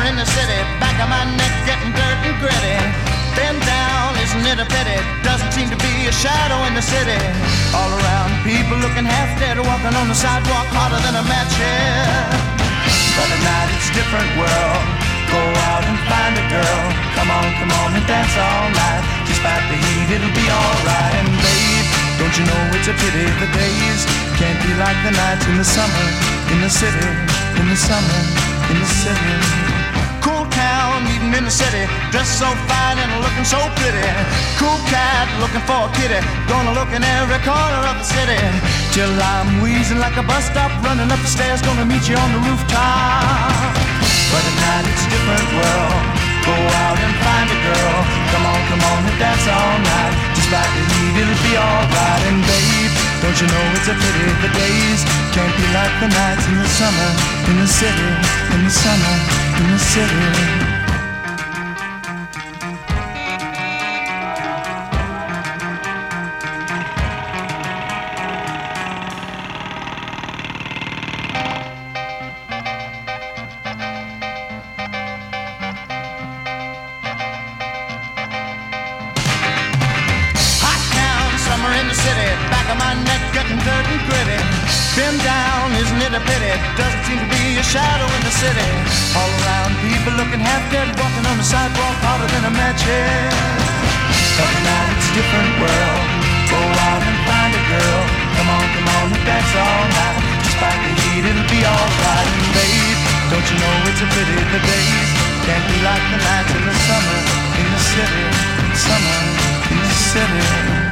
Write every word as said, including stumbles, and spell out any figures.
in the city, back of my neck getting dirt and gritty. Been down, isn't it a pity? Doesn't seem to be a shadow in the city. All around, people looking half dead, walking on the sidewalk harder than a match here. But at night it's a different world. Go out and find a girl. Come on, come on and dance all night. Despite the heat, it'll be alright. And babe, don't you know it's a pity the days can't be like the nights in the summer, in the city, in the summer, in the city. Cool town, meeting in the city, dressed so fine and looking so pretty. Cool cat, looking for a kitty, gonna look in every corner of the city. Till I'm wheezing like a bus stop, running up the stairs, gonna meet you on the rooftop. But at night it's a different world. Go out and find a girl. Come on, come on and dance all night. Despite the heat, it'll be alright. And babe, don't you know it's a pity the days can't be like the nights in the summer, in the city, in the summer, in the city. Been down, isn't it a pity? Doesn't seem to be a shadow in the city. All around, people looking half dead, walking on the sidewalk harder than a match head. But now it's a different world. Go out and find a girl. Come on, come on and dance all night. Despite the heat, it'll be alright. And babe, don't you know it's a pity the days can't be like the nights in the summer, in the city, summer, in the city.